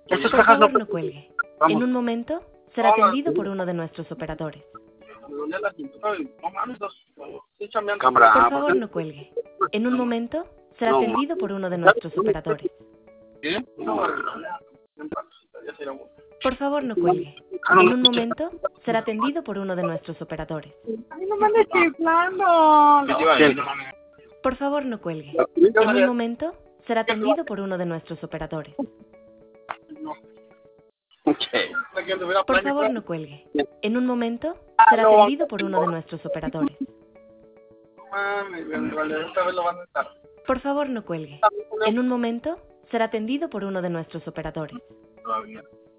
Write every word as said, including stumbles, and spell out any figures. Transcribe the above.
Estas Por cajas no... favor, no cuelgue. Vamos. En un momento será atendido por uno de nuestros operadores. Cámara. Por ¿por favor, qué? no cuelgue. En un momento será No, atendido por uno de nuestros operadores. ¿Qué? No. Por favor, no cuelgue. Ah, no, En no un escucha. momento será atendido por uno de nuestros operadores. Ay, no me andes chiflando. ¿Quién? Por favor, no cuelgue. En un momento será atendido por uno de nuestros operadores. Ok. Por favor, no cuelgue. En un momento será atendido por uno de nuestros operadores. Por favor, no cuelgue. En un momento será atendido por uno de nuestros operadores.